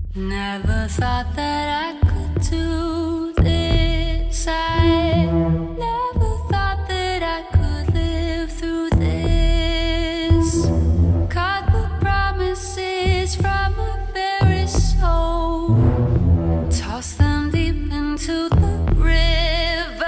Never thought that I could do this. I never thought that I could live through this. Cut the promises from my very soul, toss them deep into the river.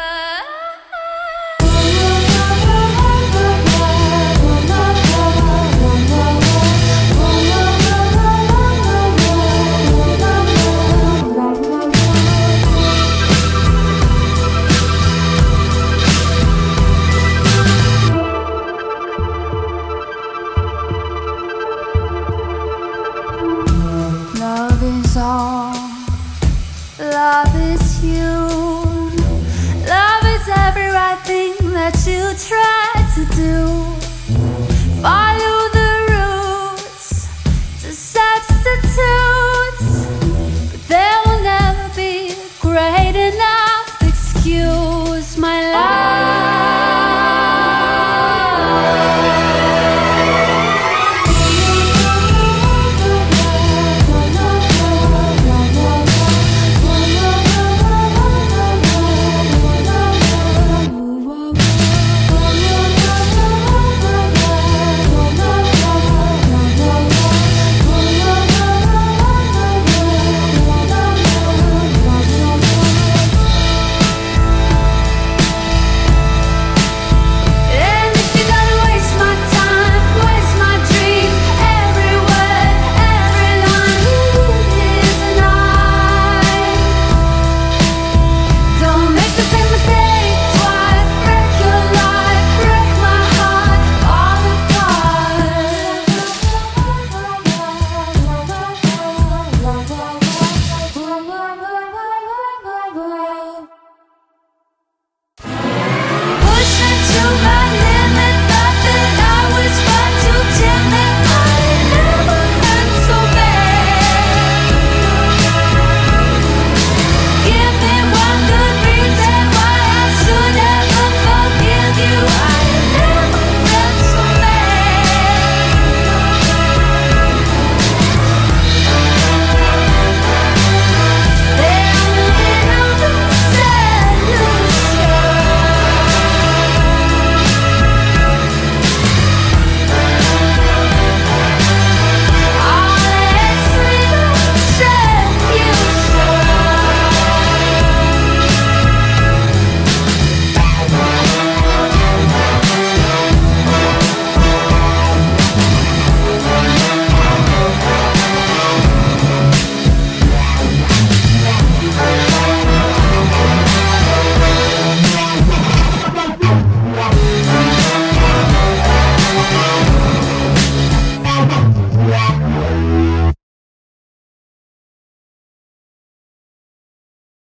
Love is all, love is you, love is every right thing that you try to do.